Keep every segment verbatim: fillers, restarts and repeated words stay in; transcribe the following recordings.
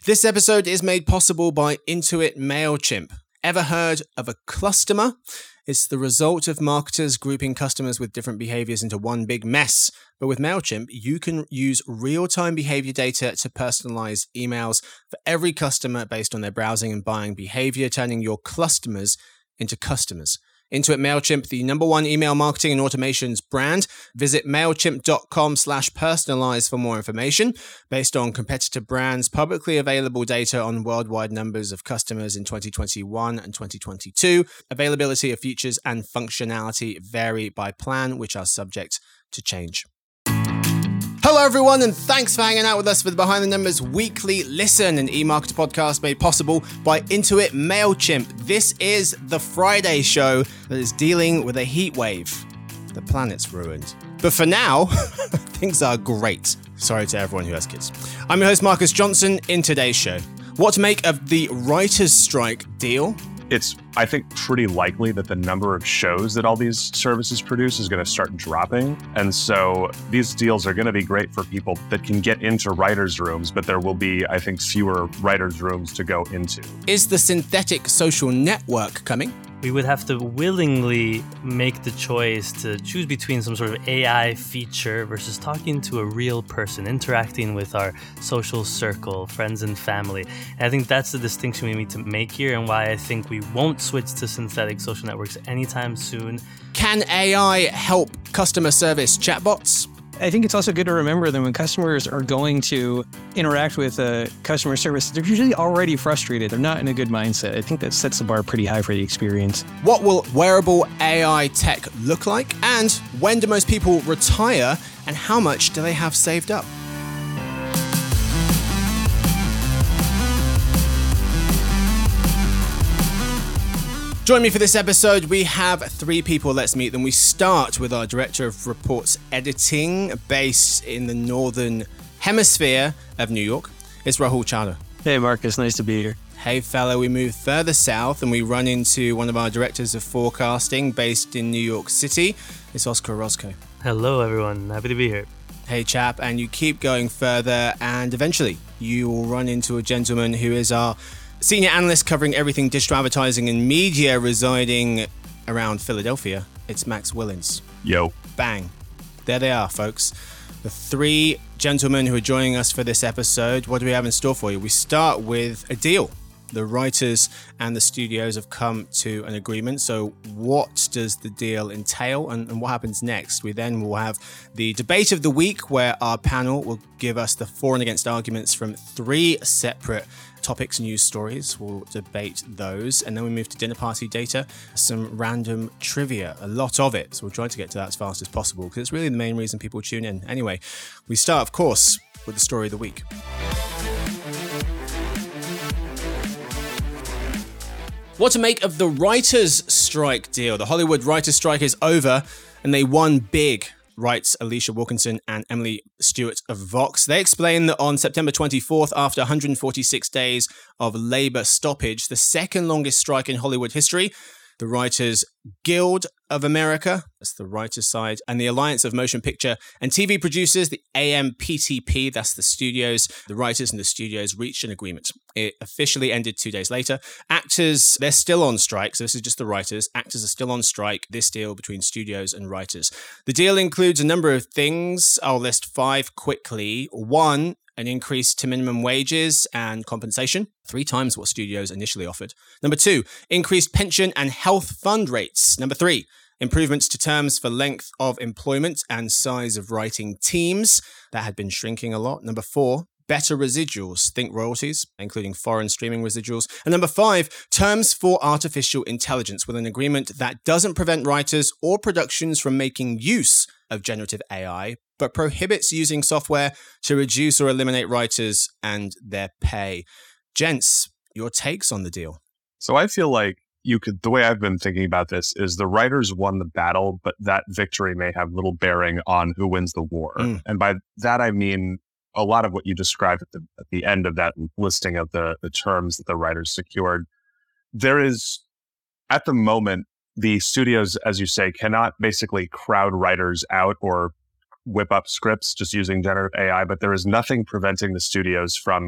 This episode is made possible by Intuit MailChimp. Ever heard of a cluster? It's the result of marketers grouping customers with different behaviors into one big mess. But with MailChimp, you can use real-time behavior data to personalize emails for every customer based on their browsing and buying behavior, turning your customers into customers. Intuit MailChimp, the number one email marketing and automations brand. Visit MailChimp.com slash personalize for more information. Based on competitor brands, publicly available data on worldwide numbers of customers in twenty twenty-one and twenty twenty-two. Availability of features and functionality vary by plan, which are subject to change. Hello, everyone, and thanks for hanging out with us for the Behind the Numbers Weekly Listen, an e-marketer podcast made possible by Intuit MailChimp. This is the Friday show that is dealing with a heat wave. The planet's ruined. But for now, things are great. Sorry to everyone who has kids. I'm your host, Marcus Johnson. In today's show, what to make of the writers' strike deal? It's, I think, pretty likely that the number of shows that all these services produce is going to start dropping. And so these deals are going to be great for people that can get into writers' rooms, but there will be, I think, fewer writers' rooms to go into. Is the synthetic social network coming? We would have to willingly make the choice to choose between some sort of A I feature versus talking to a real person, interacting with our social circle, friends and family. And I think that's the distinction we need to make here, and why I think we won't switch to synthetic social networks anytime soon. Can A I help customer service chatbots? I think it's also good to remember that when customers are going to interact with a customer service, they're usually already frustrated. They're not in a good mindset. I think that sets the bar pretty high for the experience. What will wearable A I tech look like? And when do most people retire? And how much do they have saved up? Join me for this episode. We have three people. Let's meet them. We start with our Director of Reports Editing, based in the Northern Hemisphere of New York. It's Rahul Chadha. Hey, Marcus. Nice to be here. Hey, fella. We move further south and we run into one of our Directors of Forecasting, based in New York City. It's Oscar Orozco. Hello, everyone. Happy to be here. Hey, chap. And you keep going further, and eventually you will run into a gentleman who is our senior analyst covering everything digital advertising and media, residing around Philadelphia. It's Max Willens. Yo. Bang. There they are, folks. The three gentlemen who are joining us for this episode. What do we have in store for you? We start with a deal. The writers and the studios have come to an agreement. So what does the deal entail, and, and what happens next? We then will have the debate of the week, where our panel will give us the for and against arguments from three separate topics, news stories. We'll debate those. And then we move to dinner party data, some random trivia, a lot of it. So we'll try to get to that as fast as possible, because it's really the main reason people tune in. Anyway, we start, of course, with the story of the week. What to make of the writers' strike deal? The Hollywood writers' strike is over, and they won big, writes Alicia Wilkinson and Emily Stewart of Vox. They explain that on September twenty-fourth, after one hundred forty-six days of labor stoppage, the second longest strike in Hollywood history, the Writers Guild of America, that's the writers' side, and the Alliance of Motion Picture and T V Producers, the A M P T P, that's the studios, the writers and the studios reached an agreement. It officially ended two days later. Actors, they're still on strike, so this is just the writers. Actors are still on strike, this deal between studios and writers. The deal includes a number of things. I'll list five quickly. One, an increase to minimum wages and compensation, three times what studios initially offered. Number two, increased pension and health fund rates. Number three, improvements to terms for length of employment and size of writing teams. That had been shrinking a lot. Number four, better residuals, think royalties, including foreign streaming residuals. And number five, terms for artificial intelligence, with an agreement that doesn't prevent writers or productions from making use of generative A I, but prohibits using software to reduce or eliminate writers and their pay. Gents, your takes on the deal? So I feel like you could, the way I've been thinking about this is the writers won the battle, but that victory may have little bearing on who wins the war. Mm. And by that, I mean a lot of what you described at the at the end of that listing of the, the terms that the writers secured. There is, at the moment, the studios, as you say, cannot basically crowd writers out or whip up scripts just using generative A I, but there is nothing preventing the studios from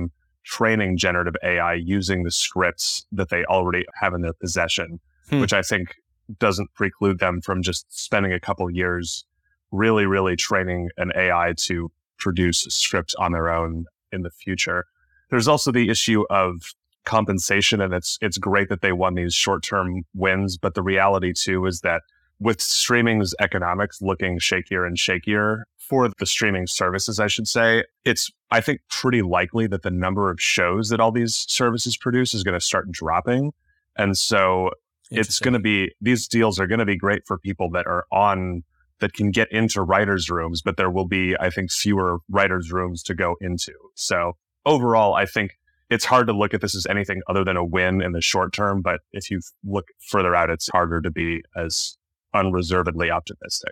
training generative A I using the scripts that they already have in their possession, hmm. which I think doesn't preclude them from just spending a couple years really, really training an A I to produce scripts on their own in the future. There's also the issue of compensation, and it's it's great that they won these short-term wins, but the reality too is that with streaming's economics looking shakier and shakier for the streaming services, I should say, it's, I think, pretty likely that the number of shows that all these services produce is going to start dropping. And so it's going to be, these deals are going to be great for people that are on, that can get into writers' rooms, but there will be, I think, fewer writers' rooms to go into. So overall, I think it's hard to look at this as anything other than a win in the short term, but if you look further out, it's harder to be as unreservedly optimistic.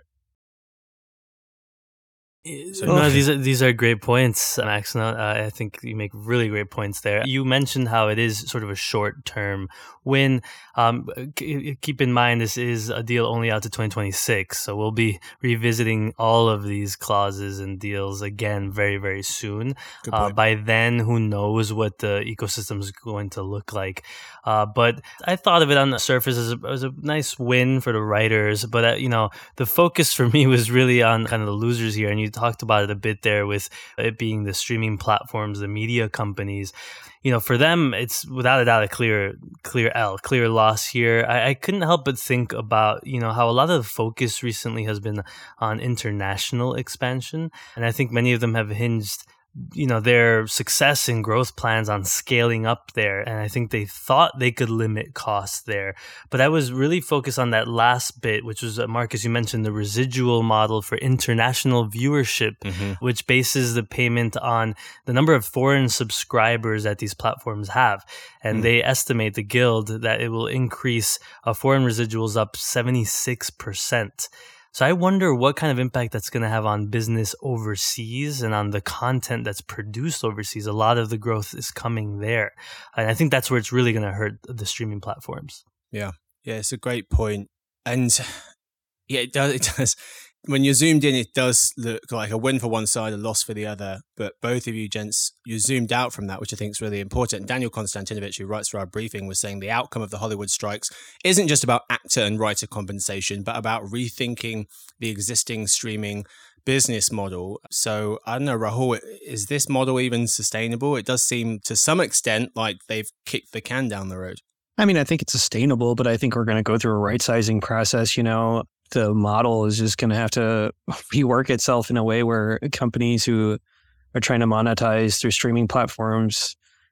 So, no, these are these are great points, Max. No, uh, I think you make really great points there. You mentioned how it is sort of a short-term win. Um, c- keep in mind, this is a deal only out to twenty twenty-six, so we'll be revisiting all of these clauses and deals again very, very soon. Uh, by then, who knows what the ecosystem is going to look like. Uh, but I thought of it on the surface as a, as a nice win for the writers. But, uh, you know, the focus for me was really on kind of the losers here. And you talked about it a bit there with it being the streaming platforms, the media companies. You know, for them, it's without a doubt a clear, clear L, clear loss here. I, I couldn't help but think about, you know, how a lot of the focus recently has been on international expansion. And I think many of them have hinged, you know, their success and growth plans on scaling up there. And I think they thought they could limit costs there. But I was really focused on that last bit, which was, uh, Marcus, you mentioned the residual model for international viewership, mm-hmm. which bases the payment on the number of foreign subscribers that these platforms have. And mm. they estimate, the Guild, that it will increase uh, foreign residuals up seventy-six percent. So I wonder what kind of impact that's going to have on business overseas and on the content that's produced overseas. A lot of the growth is coming there. And I think that's where it's really going to hurt the streaming platforms. Yeah. Yeah, it's a great point. And yeah, it does. It does. When you're zoomed in, it does look like a win for one side, a loss for the other. But both of you gents, you zoomed out from that, which I think is really important. Daniel Konstantinovich, who writes for our briefing, was saying the outcome of the Hollywood strikes isn't just about actor and writer compensation, but about rethinking the existing streaming business model. So I don't know, Rahul, is this model even sustainable? It does seem to some extent like they've kicked the can down the road. I mean, I think it's sustainable, but I think we're going to go through a right-sizing process, you know. The model is just going to have to rework itself in a way where companies who are trying to monetize through streaming platforms,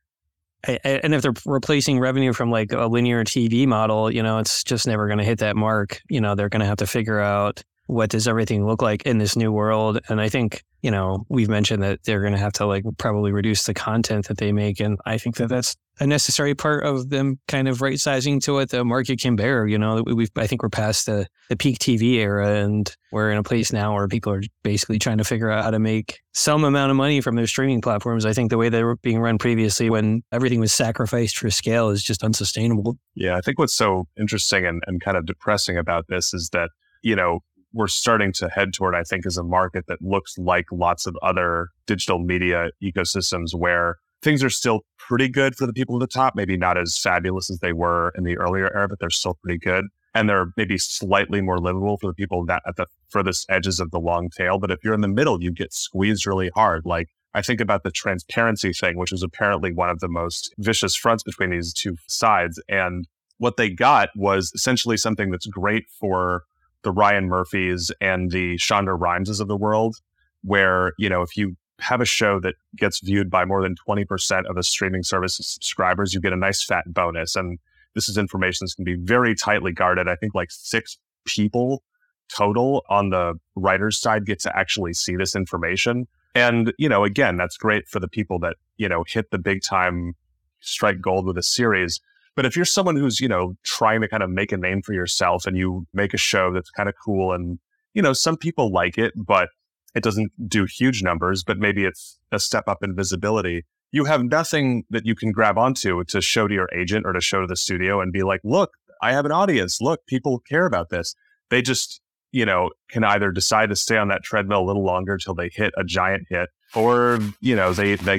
and if they're replacing revenue from like a linear T V model, you know, it's just never going to hit that mark. You know, they're going to have to figure out what does everything look like in this new world. And I think, you know, we've mentioned that they're going to have to like probably reduce the content that they make. And I think that that's a necessary part of them kind of right sizing to what the market can bear. You know, we've, I think we're past the, the peak T V era, and we're in a place now where people are basically trying to figure out how to make some amount of money from their streaming platforms. I think the way they were being run previously, when everything was sacrificed for scale, is just unsustainable. Yeah, I think what's so interesting and, and kind of depressing about this is that, you know, we're starting to head toward, I think, is a market that looks like lots of other digital media ecosystems where things are still pretty good for the people at the top, maybe not as fabulous as they were in the earlier era, but they're still pretty good. And they're maybe slightly more livable for the people that at the furthest edges of the long tail. But if you're in the middle, you get squeezed really hard. Like, I think about the transparency thing, which was apparently one of the most vicious fronts between these two sides. And what they got was essentially something that's great for the Ryan Murphys and the Shonda Rhimeses of the world, where, you know, if you have a show that gets viewed by more than twenty percent of the streaming service's subscribers, you get a nice fat bonus. And this is information that's going to be very tightly guarded. I think like six people total on the writer's side get to actually see this information. And, you know, again, that's great for the people that, you know, hit the big time, strike gold with a series. But if you're someone who's, you know, trying to kind of make a name for yourself and you make a show that's kind of cool and, you know, some people like it, but it doesn't do huge numbers, but maybe it's a step up in visibility, you have nothing that you can grab onto to show to your agent or to show to the studio and be like, look, I have an audience. Look, people care about this. They just, you know, can either decide to stay on that treadmill a little longer till they hit a giant hit, or, you know, they, they get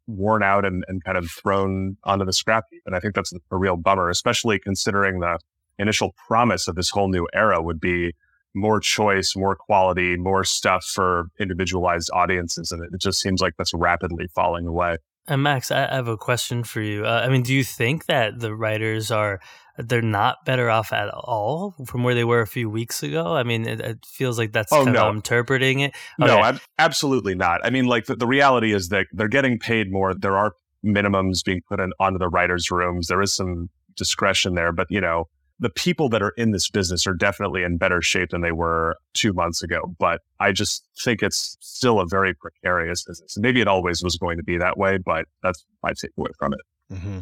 worn out and, and kind of thrown onto the scrap heap. And I think that's a real bummer, especially considering the initial promise of this whole new era would be more choice, more quality, more stuff for individualized audiences. And it just seems like that's rapidly falling away. And Max, I have a question for you. Uh, I mean, do you think that the writers are, they're not better off at all from where they were a few weeks ago? I mean, it, it feels like that's oh, kind no. of how I'm interpreting it. Okay. No, ab- absolutely not. I mean, like the, the reality is that they're getting paid more. There are minimums being put in onto the writers' rooms. There is some discretion there, but you know, the people that are in this business are definitely in better shape than they were two months ago. But I just think it's still a very precarious business. Maybe it always was going to be that way, but that's my takeaway from it. Mm-hmm.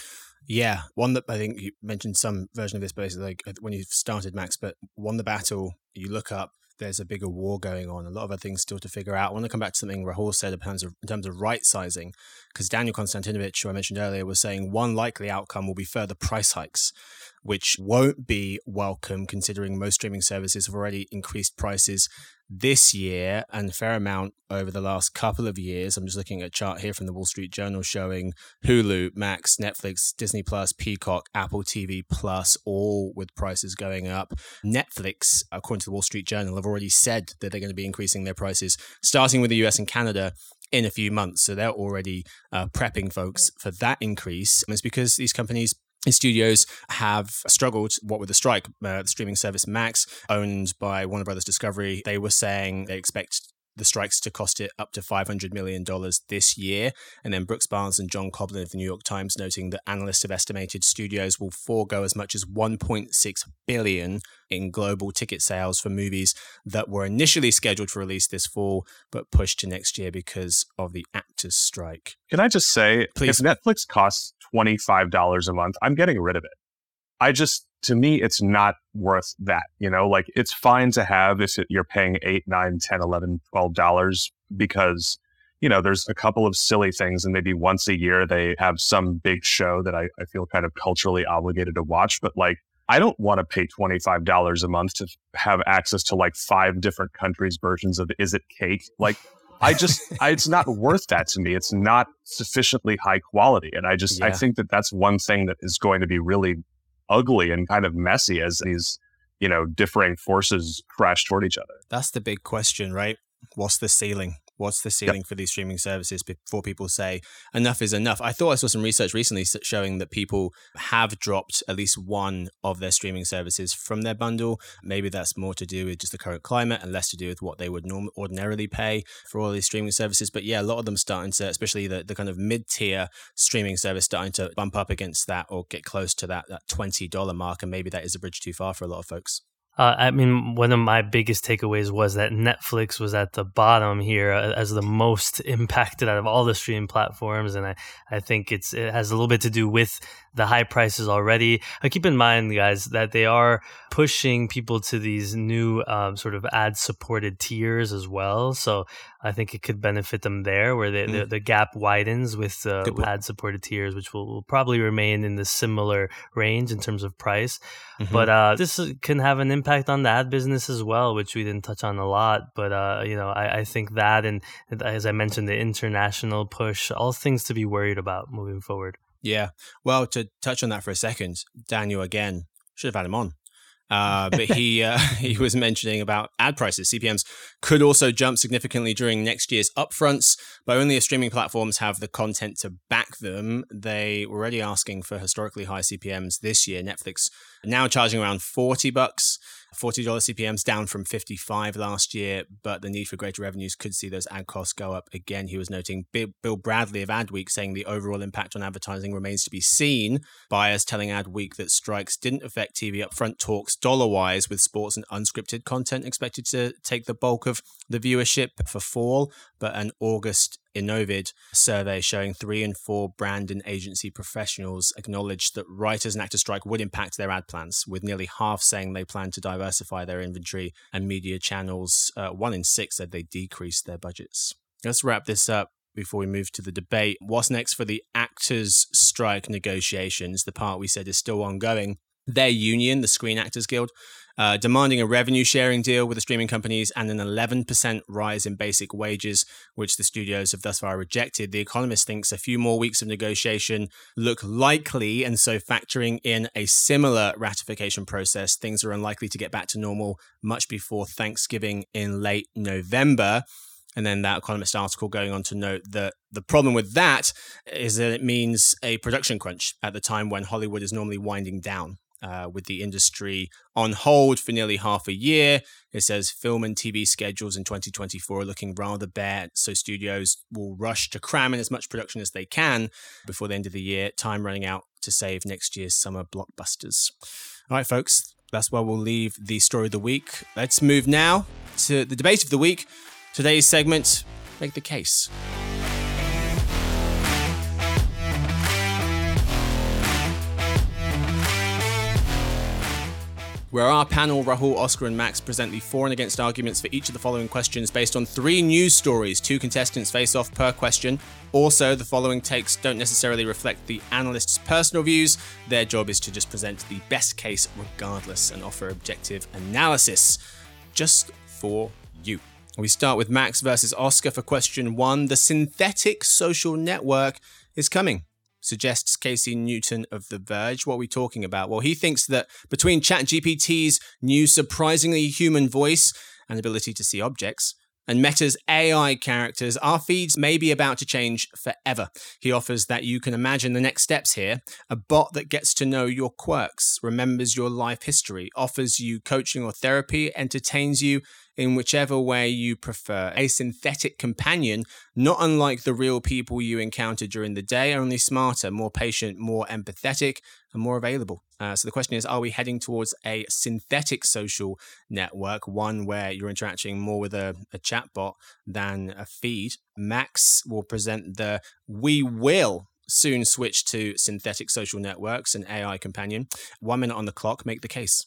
Yeah, one that I think you mentioned some version of this, basically like when you started, Max, but won the battle, you look up, there's a bigger war going on, a lot of other things still to figure out. I want to come back to something Rahul said in terms of, in terms of right sizing, because Daniel Konstantinovich, who I mentioned earlier, was saying one likely outcome will be further price hikes, which won't be welcome considering most streaming services have already increased prices this year and a fair amount over the last couple of years. I'm just looking at a chart here from the Wall Street Journal showing Hulu, Max, Netflix, Disney Plus, Peacock, Apple T V Plus, all with prices going up. Netflix, according to the Wall Street Journal, have already said that they're going to be increasing their prices, starting with the U S and Canada in a few months. So they're already uh, prepping folks for that increase. And it's because these companies and studios have struggled, what with the strike. Uh, the streaming service Max, owned by Warner Brothers Discovery, they were saying they expect the strikes to cost it up to five hundred million dollars this year. And then Brooks Barnes and John Coblin of the New York Times noting that analysts have estimated studios will forego as much as one point six billion dollars in global ticket sales for movies that were initially scheduled for release this fall, but pushed to next year because of the actors' strike. Can I just say, Please. If Netflix costs twenty-five dollars a month, I'm getting rid of it. I just, to me, it's not worth that. You know, like it's fine to have if it, you're paying eight, nine, ten, eleven, twelve dollars because, you know, there's a couple of silly things and maybe once a year they have some big show that I, I feel kind of culturally obligated to watch. But like, I don't want to pay twenty-five dollars a month to have access to like five different countries' versions of Is It Cake? Like, I just, I, it's not worth that to me. It's not sufficiently high quality. And I just, yeah. I think that that's one thing that is going to be really ugly and kind of messy as these, you know, differing forces crash toward each other. That's the big question, right? What's the ceiling? What's the ceiling yep. for these streaming services before people say enough is enough? I thought I saw some research recently showing that people have dropped at least one of their streaming services from their bundle. Maybe that's more to do with just the current climate and less to do with what they would norm- ordinarily pay for all these streaming services. But yeah, a lot of them starting to, especially the, the kind of mid-tier streaming service, starting to bump up against that or get close to that, that twenty dollars mark. And maybe that is a bridge too far for a lot of folks. Uh, I mean, one of my biggest takeaways was that Netflix was at the bottom here as the most impacted out of all the streaming platforms. And I, I think it's it has a little bit to do with the high prices already. Uh, keep in mind, guys, that they are pushing people to these new um, sort of ad-supported tiers as well. So I think it could benefit them there, where they, mm. the, the gap widens with uh, ad-supported tiers, which will, will probably remain in the similar range in terms of price. Mm-hmm. But uh, this can have an impact on the ad business as well, which we didn't touch on a lot. But uh, you know, I, I think that, and as I mentioned, the international push, all things to be worried about moving forward. Yeah. Well, to touch on that for a second, Daniel, again, should have had him on. Uh, but he uh, he was mentioning about ad prices. C P Ms could also jump significantly during next year's upfronts, but only if streaming platforms have the content to back them. They were already asking for historically high C P Ms this year. Netflix now charging around forty bucks, forty dollars C P Ms, down from fifty-five last year, but the need for greater revenues could see those ad costs go up again. He was noting Bill Bradley of Adweek saying the overall impact on advertising remains to be seen. Buyers telling Adweek that strikes didn't affect T V upfront talks dollar-wise, with sports and unscripted content expected to take the bulk of the viewership for fall, but an August Innovid survey showing three in four brand and agency professionals acknowledged that writers and actors strike would impact their ad plans, with nearly half saying they plan to diversify their inventory and media channels. Uh, one in six said they decreased their budgets. Let's wrap this up before we move to the debate. What's next for the actors strike negotiations? The part we said is still ongoing. Their union, the Screen Actors Guild, uh, demanding a revenue sharing deal with the streaming companies and an eleven percent rise in basic wages, which the studios have thus far rejected. The Economist thinks a few more weeks of negotiation look likely, and so factoring in a similar ratification process, things are unlikely to get back to normal much before Thanksgiving in late November. And then that Economist article going on to note that the problem with that is that it means a production crunch at the time when Hollywood is normally winding down, uh, with the industry on hold for nearly half a year. It says film and T V schedules in twenty twenty-four are looking rather bare, so studios will rush to cram in as much production as they can before the end of the year, time running out to save next year's summer blockbusters. All right, folks, that's where we'll leave the story of the week. Let's move now to the debate of the week. Today's segment, Make the Case. Where our panel, Rahul, Oscar, and Max, present the for and against arguments for each of the following questions based on three news stories. Two contestants face off per question. Also, the following takes don't necessarily reflect the analyst's personal views. Their job is to just present the best case regardless and offer objective analysis just for you. We start with Max versus Oscar for question one. The synthetic social network is coming, suggests Casey Newton of The Verge. What are we talking about? Well, he thinks that between ChatGPT's new surprisingly human voice and ability to see objects, and Meta's A I characters, our feeds may be about to change forever. He offers that you can imagine the next steps here. A bot that gets to know your quirks, remembers your life history, offers you coaching or therapy, entertains you in whichever way you prefer. A synthetic companion, not unlike the real people you encounter during the day, only smarter, more patient, more empathetic, and more available. Uh, so the question is, are we heading towards a synthetic social network, one where you're interacting more with a, a chatbot than a feed? Max will present the we will soon switch to synthetic social networks and A I companion. One minute on the clock, make the case.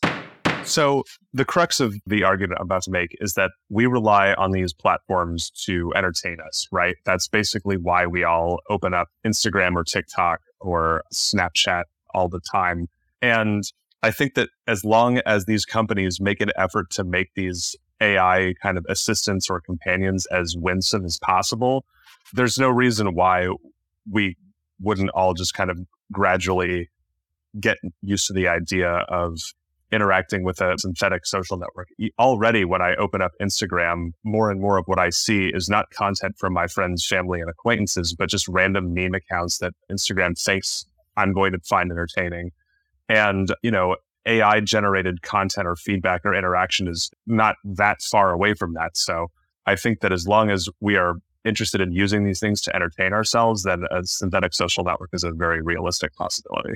So the crux of the argument I'm about to make is that we rely on these platforms to entertain us, right? That's basically why we all open up Instagram or TikTok or Snapchat all the time. And I think that as long as these companies make an effort to make these A I kind of assistants or companions as winsome as possible, there's no reason why we wouldn't all just kind of gradually get used to the idea of interacting with a synthetic social network. Already, when I open up Instagram, more and more of what I see is not content from my friends, family, and acquaintances, but just random meme accounts that Instagram thinks I'm going to find entertaining. And, you know, A I-generated content or feedback or interaction is not that far away from that. So I think that as long as we are interested in using these things to entertain ourselves, then a synthetic social network is a very realistic possibility.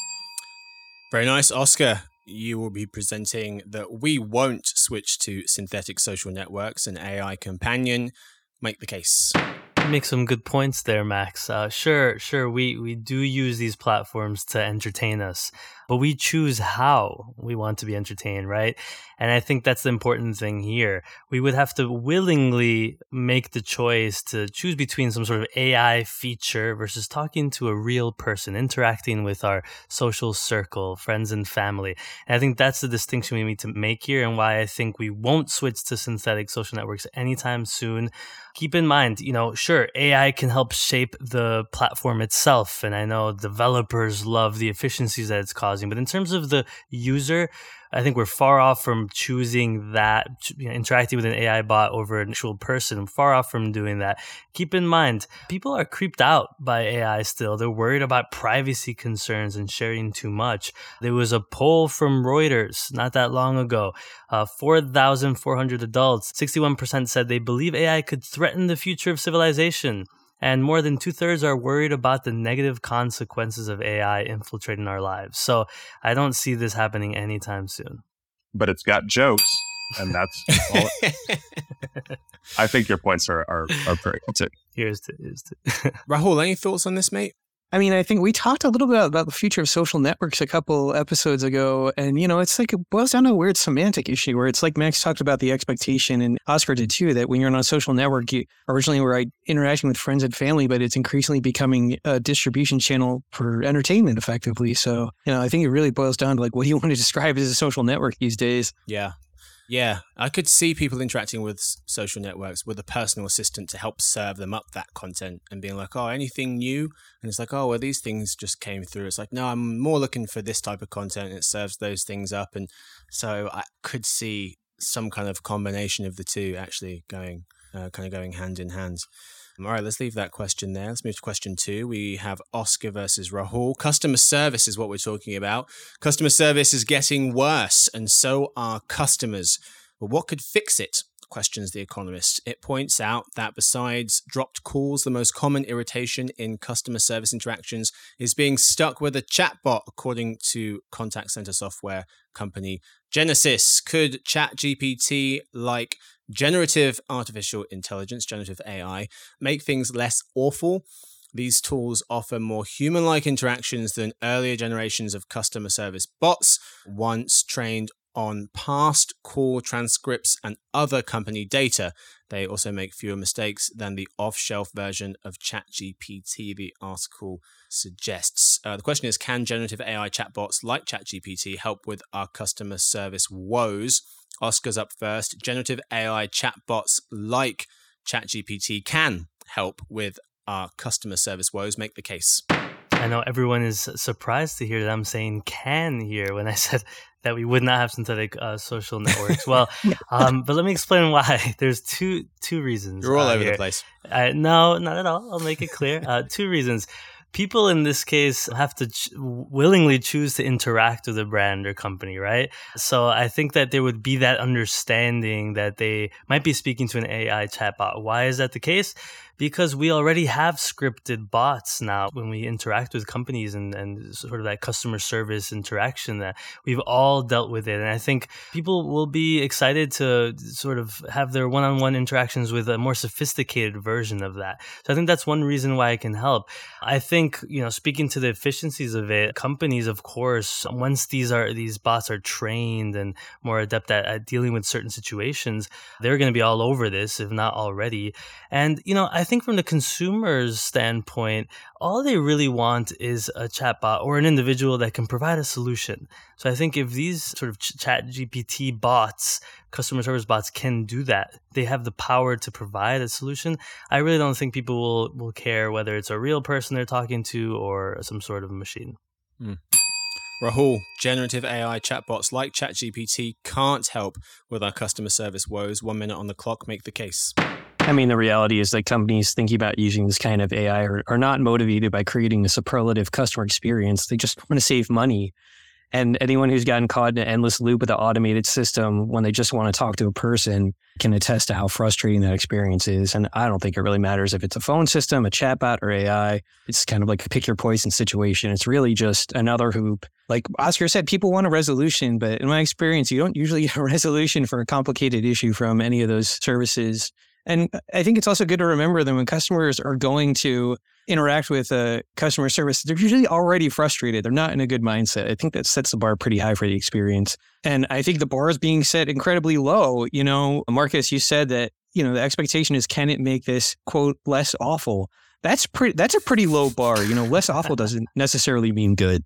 Very nice. Oscar, you will be presenting that we won't switch to synthetic social networks and A I companion. Make the case. Make some good points there, Max. Uh, sure, sure, we, we do use these platforms to entertain us, but we choose how we want to be entertained, right? And I think that's the important thing here. We would have to willingly make the choice to choose between some sort of A I feature versus talking to a real person, interacting with our social circle, friends and family. And I think that's the distinction we need to make here, and why I think we won't switch to synthetic social networks anytime soon. Keep in mind, you know, sure, A I can help shape the platform itself, and I know developers love the efficiencies that it's causing, but in terms of the user, I think we're far off from choosing that, you know, interacting with an A I bot over an actual person, far off from doing that. Keep in mind, people are creeped out by A I still. They're worried about privacy concerns and sharing too much. There was a poll from Reuters not that long ago. Uh, four thousand four hundred adults, sixty-one percent said they believe A I could threaten the future of civilization. And more than two-thirds are worried about the negative consequences of A I infiltrating our lives. So I don't see this happening anytime soon. But it's got jokes, and that's all. I think your points are are, are very good too. Here's to, here's to. Rahul, any thoughts on this, mate? I mean, I think we talked a little bit about the future of social networks a couple episodes ago. And, you know, it's like it boils down to a weird semantic issue where it's like Max talked about the expectation, and Oscar did too, that when you're on a social network, you originally were interacting with friends and family, but it's increasingly becoming a distribution channel for entertainment effectively. So, you know, I think it really boils down to like, what do you want to describe as a social network these days? Yeah. Yeah, I could see people interacting with social networks with a personal assistant to help serve them up that content and being like, oh, anything new? And it's like, oh, well, these things just came through. It's like, no, I'm more looking for this type of content, and it serves those things up. And so I could see some kind of combination of the two actually going, uh, kind of going hand in hand. All right, let's leave that question there. Let's move to question two. We have Oscar versus Rahul. Customer service is what we're talking about. Customer service is getting worse, and so are customers. But what could fix it? Questions The Economist. It points out that besides dropped calls, the most common irritation in customer service interactions is being stuck with a chatbot, according to contact center software company Genesys. Could ChatGPT, like generative artificial intelligence, generative A I, make things less awful? These tools offer more human-like interactions than earlier generations of customer service bots, once trained on past call transcripts and other company data. They also make fewer mistakes than the off-shelf version of ChatGPT, the article suggests. Uh, the question is, can generative A I chatbots like ChatGPT help with our customer service woes? Oscar's up first. Generative A I chatbots like ChatGPT can help with our customer service woes. Make the case. I know everyone is surprised to hear that I'm saying can here when I said that we would not have synthetic uh, social networks. Well, um, but let me explain why. There's two two reasons. You're all uh, over here. the place. Uh, no, not at all. I'll make it clear. Uh, two reasons. People in this case have to ch- willingly choose to interact with a brand or company, right? So I think that there would be that understanding that they might be speaking to an A I chatbot. Why is that the case? Because we already have scripted bots now when we interact with companies and, and sort of that customer service interaction that we've all dealt with it. And I think people will be excited to sort of have their one-on-one interactions with a more sophisticated version of that. So I think that's one reason why it can help. I think, you know, speaking to the efficiencies of it, companies, of course, once these are these bots are trained and more adept at, at dealing with certain situations, they're going to be all over this, if not already. And, you know, I think from the consumer's standpoint, all they really want is a chatbot or an individual that can provide a solution. So I think if these sort of chat G P T bots, customer service bots can do that, they have the power to provide a solution. I really don't think people will, will care whether it's a real person they're talking to or some sort of machine. Mm. Rahul, generative A I chatbots like ChatGPT can't help with our customer service woes. One minute on the clock, make the case. I mean, the reality is that companies thinking about using this kind of A I are, are not motivated by creating a superlative customer experience. They just want to save money. And anyone who's gotten caught in an endless loop with an automated system when they just want to talk to a person can attest to how frustrating that experience is. And I don't think it really matters if it's a phone system, a chatbot, or A I. It's kind of like a pick your poison situation. It's really just another hoop. Like Oscar said, people want a resolution, but in my experience, you don't usually get a resolution for a complicated issue from any of those services. And I think it's also good to remember that when customers are going to interact with a customer service, they're usually already frustrated. They're not in a good mindset. I think that sets the bar pretty high for the experience. And I think the bar is being set incredibly low. You know, Marcus, you said that, you know, the expectation is, can it make this, quote, less awful? That's pretty, that's a pretty low bar. You know, less awful doesn't necessarily mean good.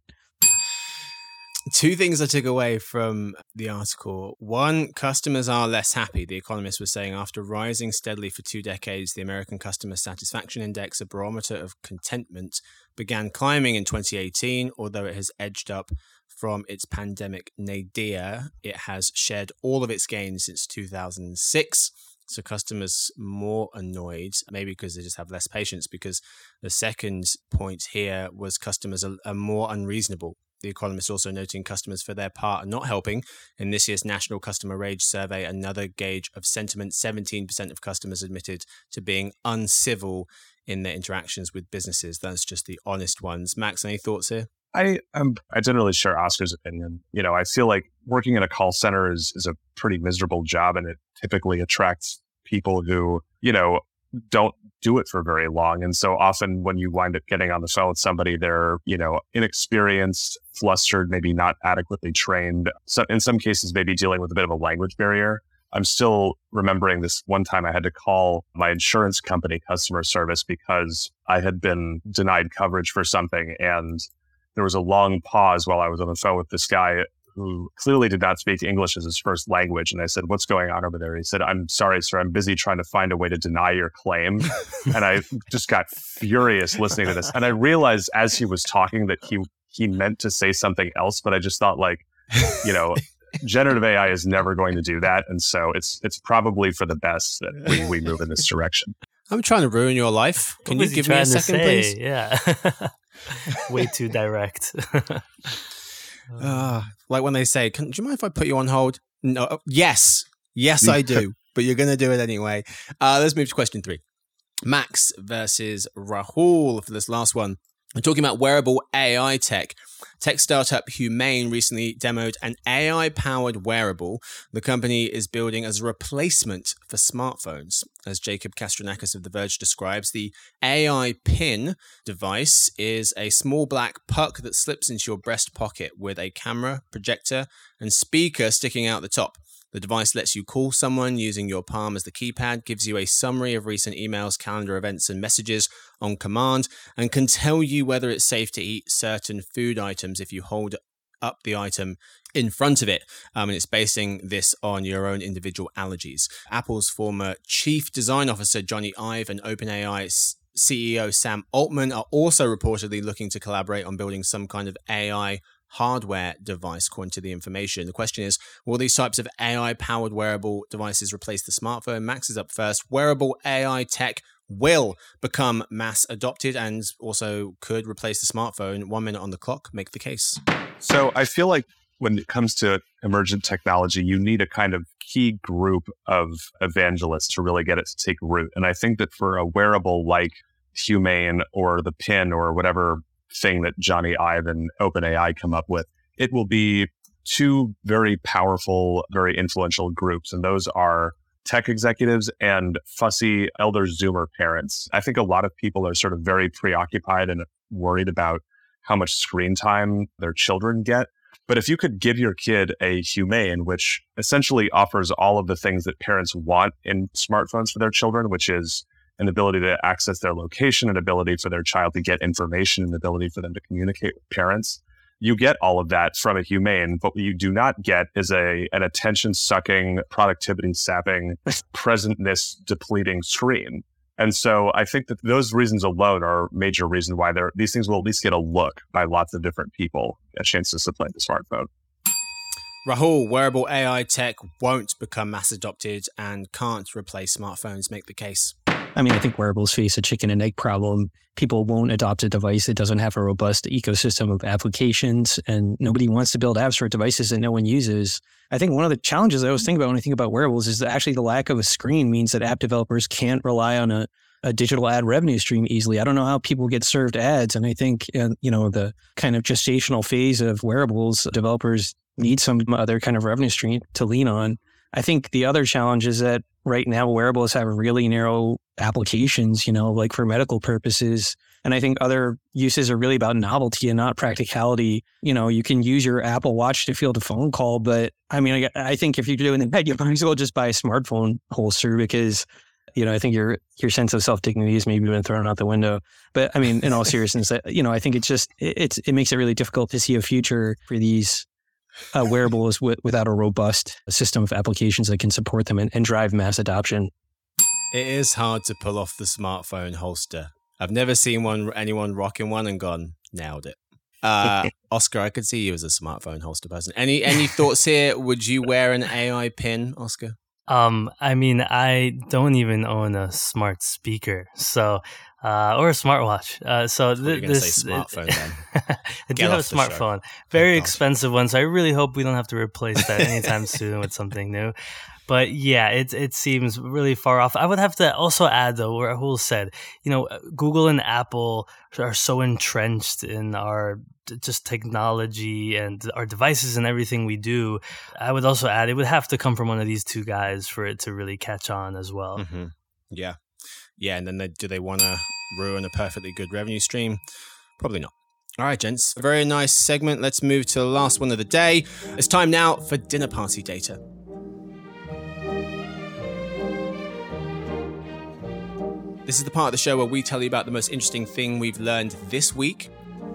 Two things I took away from the article. One, customers are less happy. The Economist was saying after rising steadily for two decades, the American Customer Satisfaction Index, a barometer of contentment, began climbing in twenty eighteen, although it has edged up from its pandemic nadir. It has shed all of its gains since two thousand six. So customers more annoyed, maybe because they just have less patience, because the second point here was customers are, are more unreasonable. The Economist also noting customers for their part are not helping. In this year's National Customer Rage Survey, another gauge of sentiment, seventeen percent of customers admitted to being uncivil in their interactions with businesses. That's just the honest ones. Max, any thoughts here? I um, I generally share Oscar's opinion. You know, I feel like working in a call center is, is a pretty miserable job, and it typically attracts people who, you know, don't do it for very long. And so often when you wind up getting on the phone with somebody, they're, you know, inexperienced, flustered, maybe not adequately trained. So in some cases, maybe dealing with a bit of a language barrier. I'm still remembering this one time I had to call my insurance company customer service because I had been denied coverage for something. And there was a long pause while I was on the phone with this guy who clearly did not speak English as his first language. And I said, "What's going on over there?" He said, "I'm sorry, sir. I'm busy trying to find a way to deny your claim." And I just got furious listening to this. And I realized as he was talking that he he meant to say something else, but I just thought like, you know, generative A I is never going to do that. And so it's it's probably for the best that we, we move in this direction. I'm trying to ruin your life. Can you give me a second, please? Yeah. Way too direct. Uh, like when they say, Can, do you mind if I put you on hold? No. Yes. Yes, I do. But you're going to do it anyway. Uh, let's move to question three. Max versus Rahul for this last one. We're talking about wearable A I tech. Tech startup Humane recently demoed an A I-powered wearable the company is building as a replacement for smartphones. As Jacob Kastronakis of The Verge describes, the A I Pin device is a small black puck that slips into your breast pocket with a camera, projector, and speaker sticking out the top. The device lets you call someone using your palm as the keypad, gives you a summary of recent emails, calendar events, and messages on command, and can tell you whether it's safe to eat certain food items if you hold up the item in front of it. Um, and it's basing this on your own individual allergies. Apple's former chief design officer, Johnny Ive, and OpenAI's C E O, Sam Altman, are also reportedly looking to collaborate on building some kind of A I hardware device, according to the information. The question is, will these types of A I-powered wearable devices replace the smartphone? Max is up first. Wearable A I tech will become mass adopted and also could replace the smartphone. One minute on the clock. Make the case. So I feel like when it comes to emergent technology, you need a kind of key group of evangelists to really get it to take root. And I think that for a wearable like Humane or the Pin or whatever thing that Johnny Ive and OpenAI come up with, it will be two very powerful, very influential groups. And those are tech executives and fussy elder Zoomer parents. I think a lot of people are sort of very preoccupied and worried about how much screen time their children get. But if you could give your kid a Humane, which essentially offers all of the things that parents want in smartphones for their children, which is an ability to access their location, an ability for their child to get information, an ability for them to communicate with parents. You get all of that from a Humane, but what you do not get is a an attention-sucking, productivity-sapping, presentness-depleting screen. And so I think that those reasons alone are a major reason why these things will at least get a look by lots of different people, a chance to supplant the smartphone. Rahul, wearable A I tech won't become mass adopted and can't replace smartphones. Make the case. I mean, I think wearables face a chicken and egg problem. People won't adopt a device that doesn't have a robust ecosystem of applications, and nobody wants to build apps for devices that no one uses. I think one of the challenges I always think about when I think about wearables is that actually the lack of a screen means that app developers can't rely on a, a digital ad revenue stream easily. I don't know how people get served ads, and I think, uh, you know, the kind of gestational phase of wearables, developers need some other kind of revenue stream to lean on. I think the other challenge is that right now wearables have really narrow applications, you know, like for medical purposes. And I think other uses are really about novelty and not practicality. You know, you can use your Apple Watch to field a phone call, but I mean, I, I think if you're doing that, you might as well just buy a smartphone holster because, you know, I think your your sense of self-dignity has maybe been thrown out the window. But I mean, in all seriousness, you know, I think it's just, it, it's it makes it really difficult to see a future for these Uh, wearables w- without a robust system of applications that can support them and, and drive mass adoption. It is hard to pull off the smartphone holster. I've never seen one anyone rocking one and gone, nailed it. Uh, Oscar, I could see you as a smartphone holster person. Any any thoughts here? Would you wear an A I pin, Oscar? Um, I mean, I don't even own a smart speaker, so uh, or a smartwatch. Uh, so th- you're gonna this say smartphone then. I do Get have a off the show. smartphone, very Oh, expensive one. So I really hope we don't have to replace that anytime soon with something new. But yeah, it it seems really far off. I would have to also add, though, where Rahul said, you know, Google and Apple are so entrenched in our just technology and our devices and everything we do. I would also add it would have to come from one of these two guys for it to really catch on as well. Mm-hmm. Yeah. yeah, and then they, do they want to ruin a perfectly good revenue stream? Probably not. All right, gents. A very nice segment. Let's move to the last one of the day. It's time now for dinner party data. This is the part of the show where we tell you about the most interesting thing we've learned this week.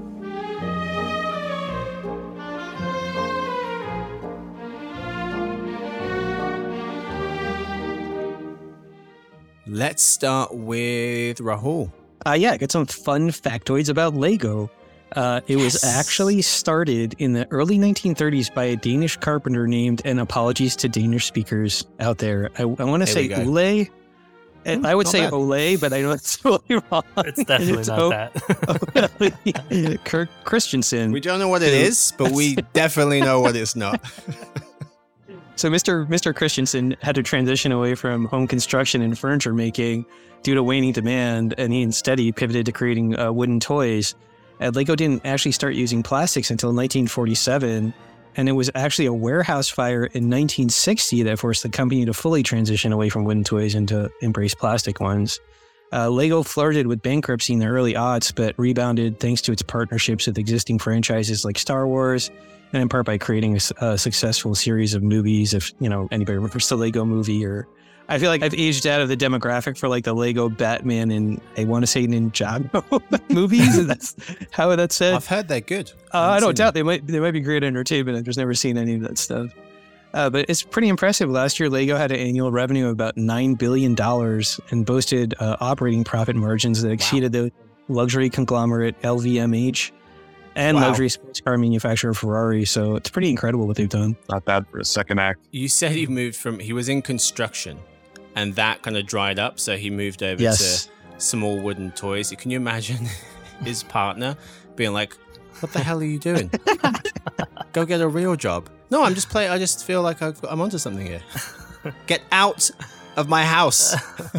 Let's start with Rahul. Uh, yeah, got some fun factoids about Lego. Uh, it Yes. was actually started in the early nineteen thirties by a Danish carpenter named, and apologies to Danish speakers out there, I, I want to There say we go. Ole. And I would not say bad. Ole, but I know it's totally wrong. It's definitely It's not O- that. Kirk Christensen. We don't know what it is, but we definitely know what it's not. So Mister Mister Christensen had to transition away from home construction and furniture making due to waning demand, and he instead he pivoted to creating uh, wooden toys. And Lego didn't actually start using plastics until nineteen forty-seven, and it was actually a warehouse fire in nineteen sixty that forced the company to fully transition away from wooden toys and to embrace plastic ones. Uh, Lego flirted with bankruptcy in the early aughts, but rebounded thanks to its partnerships with existing franchises like Star Wars, and in part by creating a, s- a successful series of movies. If you know anybody remembers the Lego Movie, or I feel like I've aged out of the demographic for like the Lego Batman and I want to say Ninjago movies. And that's how that's said. I've heard they're good. Uh, I haven't don't seen doubt they might they might be great entertainment. I've just never seen any of that stuff. Uh, but it's pretty impressive. Last year, Lego had an annual revenue of about nine billion dollars and boasted uh, operating profit margins that exceeded the luxury conglomerate L V M H and Wow. luxury sports car manufacturer Ferrari. So it's pretty incredible what they've done. Not bad for a second act. You said he moved from, he was in construction and that kind of dried up. So he moved over Yes. to small wooden toys. Can you imagine his partner being like, what the hell are you doing? Go get a real job. No, I'm just playing. I just feel like I've, I'm onto something here. Get out of my house.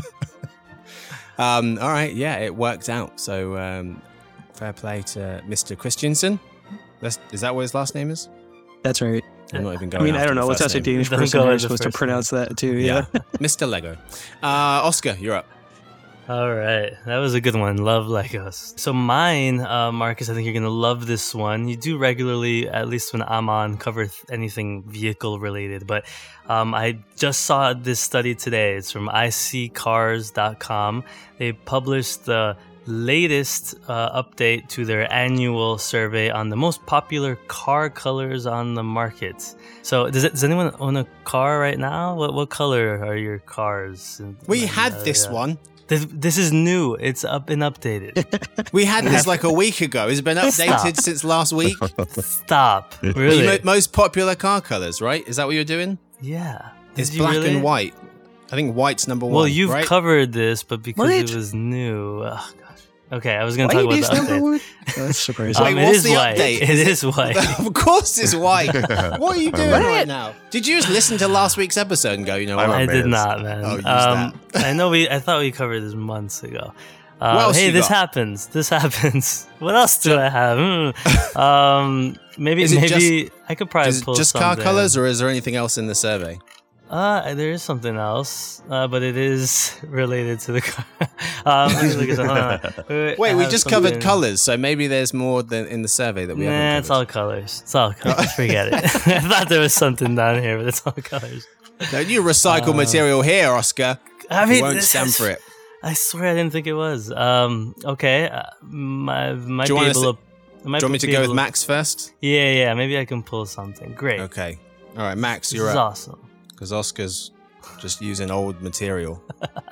um, all right. Yeah, it worked out. So um, fair play to Mister Christensen. That's, is that what his last name is? That's right. I'm not even I going mean, I after don't the know. Let's first ask a name. Danish Don't person go who's with the supposed to first pronounce that too. Yeah. Mister Lego. Uh, Oscar, you're up. All right, that was a good one. Love Legos. So mine, uh, Marcus, I think you're gonna love this one. You do regularly, at least when I'm on, cover th- anything vehicle related. But um, I just saw this study today. It's from I C cars dot com. They published the latest uh, update to their annual survey on the most popular car colors on the market. So does, it, does anyone own a car right now? What what color are your cars? And- We and, had uh, this yeah. one. This, this is new. It's up and updated. We had this like a week ago. Has it been updated Stop. since last week? Stop. The Really? mo- most popular car colors, right? Is that what you're doing? Yeah. It's Did you black really? and white. I think white's number one. Well, you've right? covered this, but because What? it was new. Oh, gosh. Okay, I was going to Why talk do about you the still update. would- Oh, that's surprising. Wait, Um, it what's is the white. update? It is white. Of course it's white. What are you doing What? right now? Did you just listen to last week's episode and go, you know I what? I made did it. not, man. Oh, use um, I know we. I thought we covered this months ago. Uh, What else hey, you this got? happens. This happens. What else do I have? Hmm. Um, maybe Is it maybe I could probably Is it pull just car something. colors, or is there anything else in the survey? Uh, there is something else, uh, but it is related to the car. um, let me look at some- hold on. Wait, wait, Wait, I we have just covered something- colors, so maybe there's more than in the survey that we Nah, haven't it's covered. all colors. It's all colors. Forget it. I thought there was something down here, but it's all colors. No, you recycle Uh, material here, Oscar. I We mean, won't this stand is- for it. I swear I didn't think it was. Um, okay, uh, my, might Do you be wanna able to. I might Do you want me to be go able with Max first? Yeah, yeah. Maybe I can pull something. Great. Okay. All right, Max, This you're is up. awesome. Because Oscar's just using old material.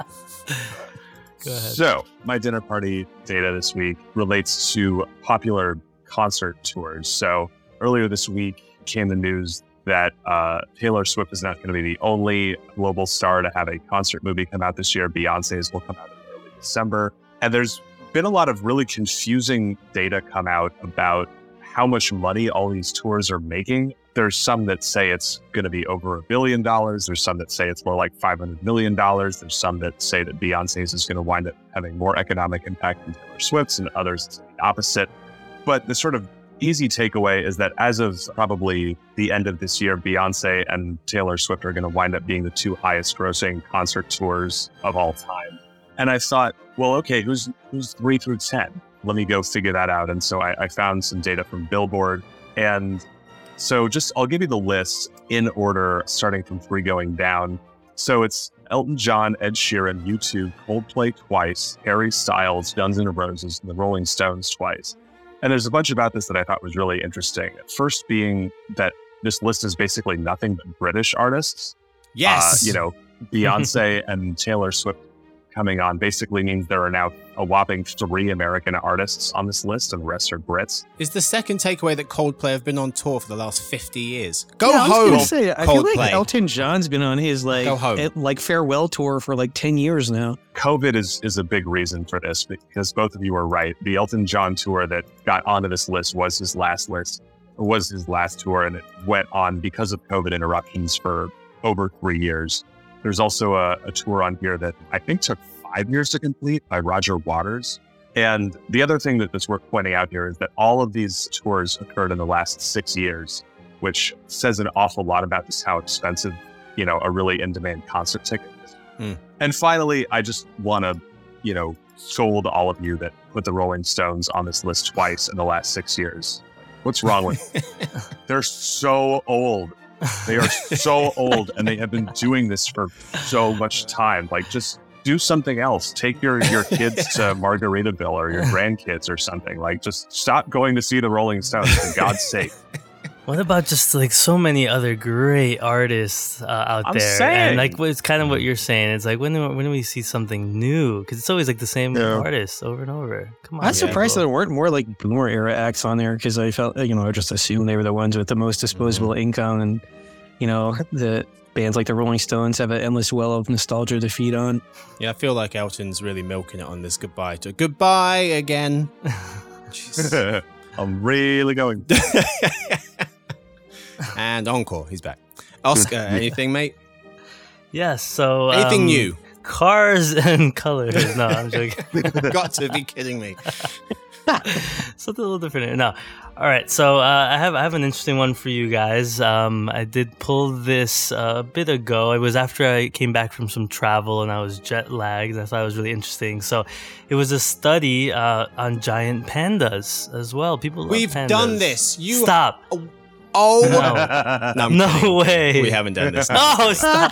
Go ahead. So, my dinner party data this week relates to popular concert tours. So, earlier this week came the news that uh, Taylor Swift is not going to be the only global star to have a concert movie come out this year. Beyonce's will come out in early December. And there's been a lot of really confusing data come out about how much money all these tours are making. There's some that say it's going to be over a billion dollars. There's some that say it's more like five hundred million dollars. There's some that say that Beyonce's is going to wind up having more economic impact than Taylor Swift's, and others say the opposite. But the sort of easy takeaway is that as of probably the end of this year, Beyonce and Taylor Swift are going to wind up being the two highest grossing concert tours of all time. And I thought, well, okay, who's who's three through ten? Let me go figure that out. And so I, I found some data from Billboard. And so just, I'll give you the list in order, starting from three going down. So it's Elton John, Ed Sheeran, U two, Coldplay twice, Harry Styles, Guns N' Roses, and the Rolling Stones twice. And there's a bunch about this that I thought was really interesting. First being that this list is basically nothing but British artists. Yes. Uh, you know, Beyonce and Taylor Swift coming on basically means there are now a whopping three American artists on this list, and the rest are Brits. Is the second takeaway that Coldplay have been on tour for the last fifty years? Go yeah, home, I was gonna say, I feel Coldplay. like Elton John's been on his like Go home. eh, like farewell tour for like ten years now. COVID is is a big reason for this, because both of you are right. The Elton John tour that got onto this list was his last list, was his last tour, and it went on because of COVID interruptions for over three years. There's also a, a tour on here that I think took five years to complete by Roger Waters. And the other thing that is worth pointing out here is that all of these tours occurred in the last six years, which says an awful lot about just how expensive, you know, a really in-demand concert ticket is. Mm. And finally, I just want to, you know, scold all of you that put the Rolling Stones on this list twice in the last six years. What's wrong with them? They're so old. They are so old, and they have been doing this for so much time. Like, just do something else. Take your, your kids to Margaritaville or your grandkids or something. Like, just stop going to see the Rolling Stones, for God's sake. What about just like so many other great artists uh, out I'm there? saying. And like, it's kind of what you're saying. It's like, when do, when do we see something new? Because it's always like the same Yeah. artists over and over. Come on. I'm surprised people. there weren't more like boomer era acts on there, because I felt, you know, I just assumed they were the ones with the most disposable Mm-hmm. income, and you know, the bands like the Rolling Stones have an endless well of nostalgia to feed on. Yeah, I feel like Elton's really milking it on this goodbye to goodbye again. Jeez. I'm really going. And encore, he's back. Oscar, anything, mate? Yes. So Anything um, new? Cars and colors. No, I'm joking. Got to be kidding me. Something a little different. No. All right. So uh, I have I have an interesting one for you guys. Um, I did pull this uh, a bit ago. It was after I came back from some travel and I was jet lagged. I thought it was really interesting. So it was a study uh, on giant pandas as well. People love We've pandas. done this. You Stop. Oh, No. no, I'm No kidding. way. We haven't done this. Oh, stop.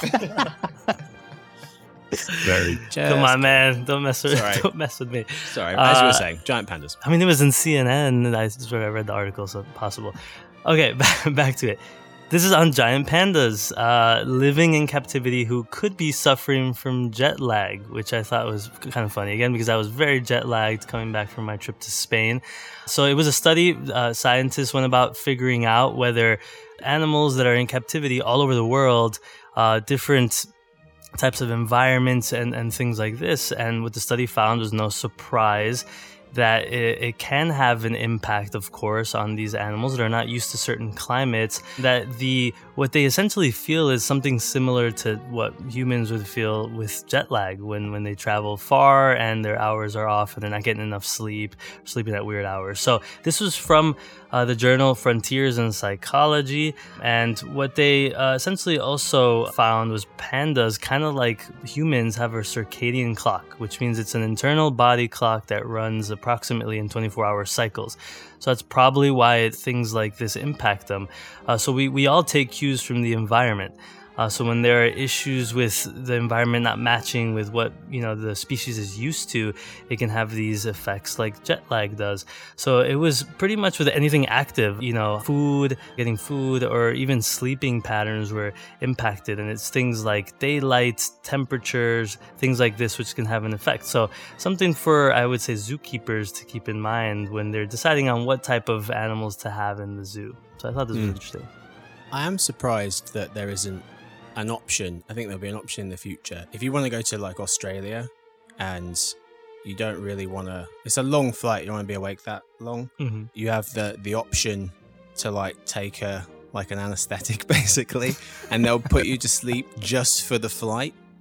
Very. Come on, man. Don't mess with, It's all right. don't mess with me. Sorry, as you were Uh, saying, giant pandas. I mean, it was in C N N. I swear I read the article, so possible. Okay, back, back to it. This is on giant pandas uh, living in captivity who could be suffering from jet lag, which I thought was kind of funny, again, because I was very jet lagged coming back from my trip to Spain. So it was a study. Uh, scientists went about figuring out whether animals that are in captivity all over the world, uh, different types of environments and, and things like this. And what the study found was no surprise that it, it can have an impact, of course, on these animals that are not used to certain climates, that the what they essentially feel is something similar to what humans would feel with jet lag when, when they travel far and their hours are off and they're not getting enough sleep, sleeping at weird hours. So this was from uh, the journal Frontiers in Psychology, and what they uh, essentially also found was pandas, kind of like humans, have a circadian clock, which means it's an internal body clock that runs approximately in twenty-four hour cycles. So that's probably why things like this impact them. Uh, so we, we all take cues from the environment. Uh, so when there are issues with the environment not matching with what, you know, the species is used to, it can have these effects like jet lag does. So it was pretty much with anything active, you know, food, getting food, or even sleeping patterns were impacted. And it's things like daylight, temperatures, things like this, which can have an effect. So something for, I would say, zookeepers to keep in mind when they're deciding on what type of animals to have in the zoo. So I thought this was Mm. interesting. I am surprised that there isn't an option. I think there'll be an option in the future. If you want to go to like Australia and you don't really want to, it's a long flight, you don't want to be awake that long. Mm-hmm. You have the the option to like take a like an anesthetic basically, and they'll put you to sleep just for the flight.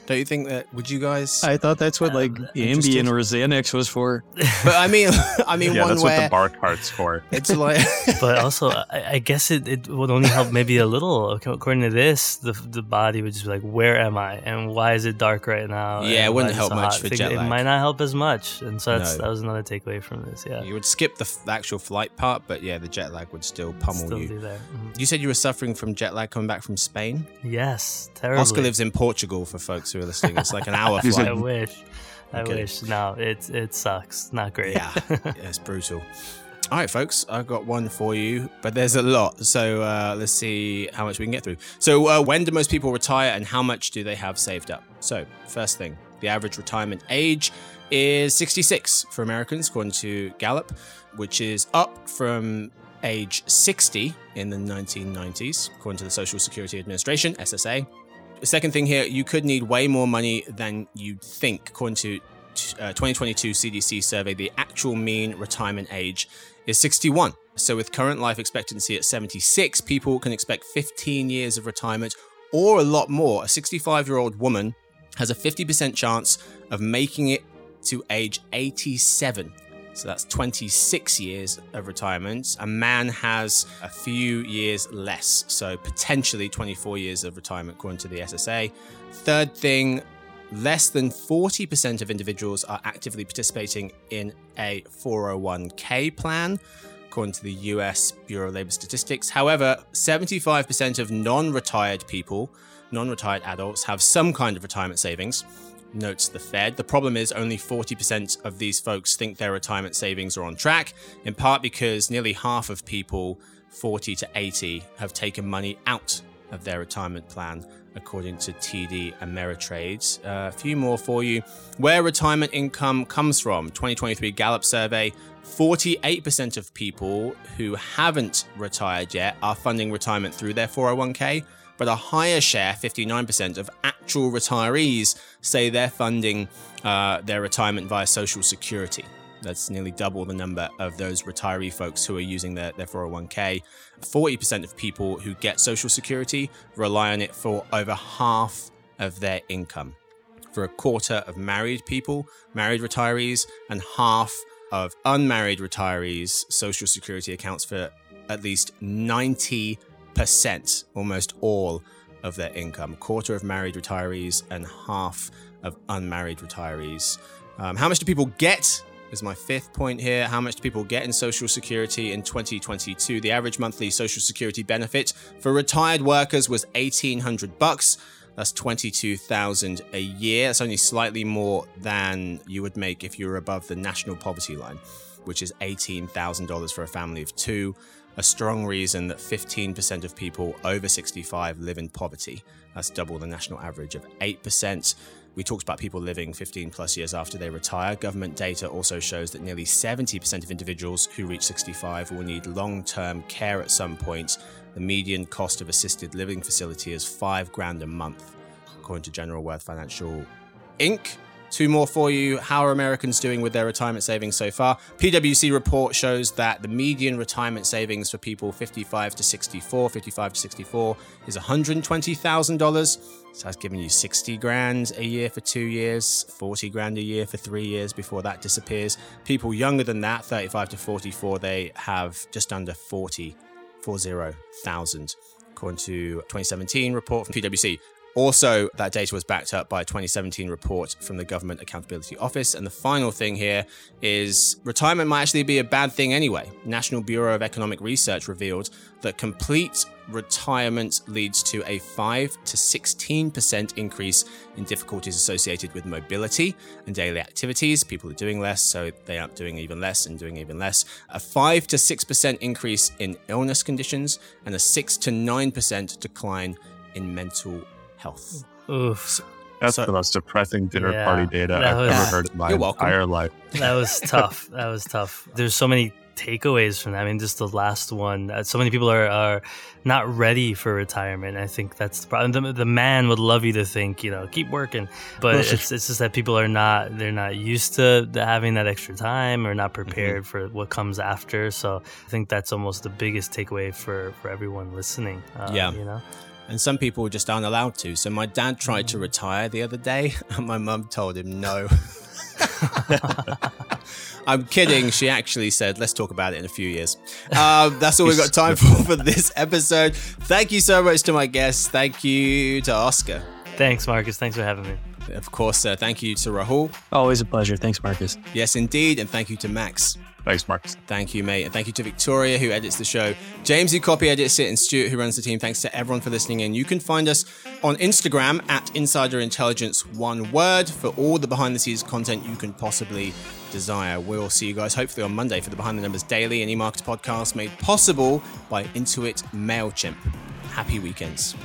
Don't you think that? Would you guys? I thought that's what like Uh, Ambien or Xanax was for. But I mean, I mean, yeah, one that's where what the bar cart's for. it's like. But also, I, I guess it, it would only help maybe a little. According to this, the the body would just be like, "Where am I? And why is it dark right now?" Yeah, and it wouldn't why is help so much hot?" for I think jet lag. It might not help as much, and so that's, No. that was another takeaway from this. Yeah, You would skip the, f- the actual flight part, but yeah, the jet lag would still pummel still you. be there. Mhm. You said you were suffering from jet lag coming back from Spain. Yes, terribly. Oscar lives in Portugal. For folks who are listening, it's like an hour He's flight. I wish. I Okay. wish. No, it it sucks. Not great. Yeah, yeah, it's brutal. All right, folks, I've got one for you, but there's a lot. So uh, let's see how much we can get through. So uh, when do most people retire and how much do they have saved up? So first thing, the average retirement age is sixty-six for Americans, according to Gallup, which is up from age sixty in the nineteen nineties, according to the Social Security Administration, S S A. The second thing here, you could need way more money than you think. According to uh, twenty twenty-two C D C survey, the actual mean retirement age is sixty-one. So with current life expectancy at seventy-six, people can expect fifteen years of retirement or a lot more. A sixty-five-year-old woman has a fifty percent chance of making it to age eighty-seven. So that's twenty-six years of retirement. A man has a few years less, so potentially twenty-four years of retirement, according to the S S A. Third thing, less than forty percent of individuals are actively participating in a four oh one k plan, according to the U S Bureau of Labor Statistics. However, seventy-five percent of non-retired people, non-retired adults, have some kind of retirement savings, notes the Fed. The problem is only forty percent of these folks think their retirement savings are on track, in part because nearly half of people forty to eighty have taken money out of their retirement plan, according to T D Ameritrade. Uh, a few more for you. Where retirement income comes from, twenty twenty-three Gallup survey, forty-eight percent of people who haven't retired yet are funding retirement through their four oh one k, but a higher share, fifty-nine percent, of actual retirees say they're funding uh, their retirement via Social Security. That's nearly double the number of those retiree folks who are using their, their four oh one k. forty percent of people who get Social Security rely on it for over half of their income. For a quarter of married people, married retirees, and half of unmarried retirees, Social Security accounts for at least ninety percent, almost all of their income. A quarter of married retirees and half of unmarried retirees. Um, how much do people get? Is my fifth point here. How much do people get in Social Security in twenty twenty-two? The average monthly Social Security benefit for retired workers was eighteen hundred bucks. That's twenty-two thousand a year. That's only slightly more than you would make if you were above the national poverty line, which is eighteen thousand dollars for a family of two. A strong reason that fifteen percent of people over sixty-five live in poverty. That's double the national average of eight percent. We talked about people living fifteen plus years after they retire. Government data also shows that nearly seventy percent of individuals who reach sixty-five will need long-term care at some point. The median cost of assisted living facility is five grand a month, according to General Worth Financial Incorporated. Two more for you. How are Americans doing with their retirement savings so far? P W C report shows that the median retirement savings for people fifty-five to sixty-four, fifty-five to sixty-four is one hundred twenty thousand dollars. So that's giving you sixty grand a year for two years, forty grand a year for three years before that disappears. People younger than that, thirty-five to forty-four, they have just under forty, forty thousand, according to a twenty seventeen report from P W C. Also, that data was backed up by a twenty seventeen report from the Government Accountability Office. And the final thing here is retirement might actually be a bad thing anyway. National Bureau of Economic Research revealed that complete retirement leads to a five to sixteen percent increase in difficulties associated with mobility and daily activities. People are doing less, so they end up doing even less and doing even less. A five to six percent increase in illness conditions and a six to nine percent decline in mental health. Oof. That's So- the most depressing dinner Yeah, party data that I've was- ever heard in my You're welcome. entire life. That was tough. That was tough. There's so many takeaways from that. I mean, just the last one. Uh, so many people are, are not ready for retirement. I think that's the problem. The, the man would love you to think, you know, keep working, but it's it's just that people are not. They're not used to having that extra time or not prepared mm-hmm. for what comes after. So I think that's almost the biggest takeaway for for everyone listening. Uh, Yeah. you know. And some people just aren't allowed to. So my dad tried to retire the other day, and my mum told him no. I'm kidding. She actually said, let's talk about it in a few years. Um, that's all we've got time for for this episode. Thank you so much to my guests. Thank you to Oscar. Thanks, Marcus. Thanks for having me. Of course, uh, thank you to Rahul. Always a pleasure. Thanks, Marcus. Yes, indeed. And thank you to Max. Thanks, Marcus. Thank you, mate. And thank you to Victoria, who edits the show, James, who copy edits it, and Stuart, who runs the team. Thanks to everyone for listening in. You can find us on Instagram at Insider Intelligence, one word, for all the behind-the-scenes content you can possibly desire. We'll see you guys hopefully on Monday for the Behind the Numbers Daily and eMarketer podcast made possible by Intuit MailChimp. Happy weekends.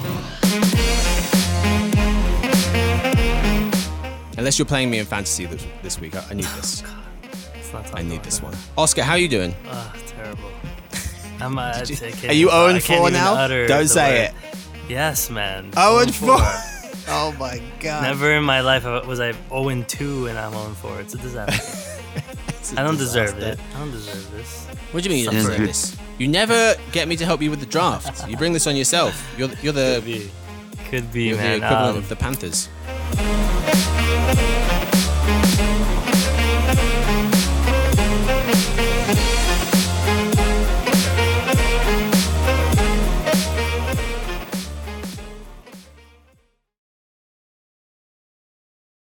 Unless you're playing me in fantasy this, this week. I, I need this. I need this one. Oscar, how are you doing? Oh, terrible. I'm, uh, you, I are you oh and four four now? Don't say word. it. Yes, man. oh and four. Oh my god. Never in my life was I oh and two and I'm oh and four. It's a disaster. it's a I don't disaster. deserve it. I don't deserve this. What do you mean you don't deserve this? You never get me to help you with the draft. You bring this on yourself. You're you're the could be, could be you're man. the equivalent um, of the Panthers.